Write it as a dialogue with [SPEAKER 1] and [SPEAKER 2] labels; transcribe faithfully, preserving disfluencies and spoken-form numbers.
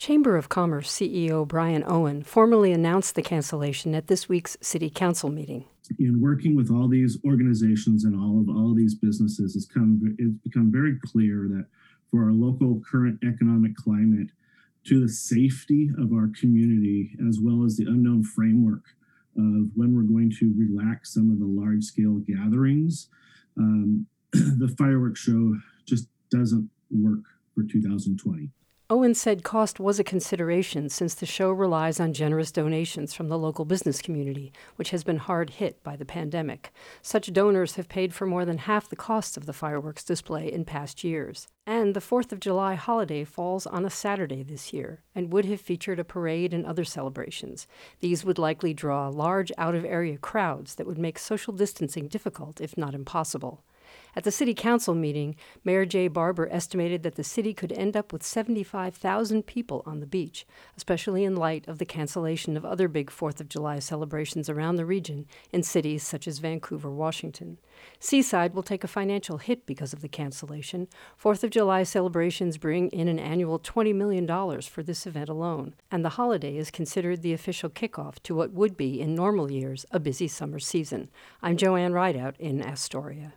[SPEAKER 1] Chamber of Commerce C E O Brian Owen formally announced the cancellation at this week's City Council meeting.
[SPEAKER 2] In working with all these organizations and all of all these businesses, it's, come, it's become very clear that for our local current economic climate, to the safety of our community, as well as the unknown framework of when we're going to relax some of the large-scale gatherings, um, the fireworks show just doesn't work for two thousand twenty.
[SPEAKER 1] Owen said cost was a consideration since the show relies on generous donations from the local business community, which has been hard hit by the pandemic. Such donors have paid for more than half the costs of the fireworks display in past years. And the fourth of July holiday falls on a Saturday this year and would have featured a parade and other celebrations. These would likely draw large out-of-area crowds that would make social distancing difficult, if not impossible. At the City Council meeting, Mayor Jay Barber estimated that the city could end up with seventy-five thousand people on the beach, especially in light of the cancellation of other big fourth of July celebrations around the region in cities such as Vancouver, Washington. Seaside will take a financial hit because of the cancellation. fourth of July celebrations bring in an annual twenty million dollars for this event alone, and the holiday is considered the official kickoff to what would be, in normal years, a busy summer season. I'm Joanne Rideout in Astoria.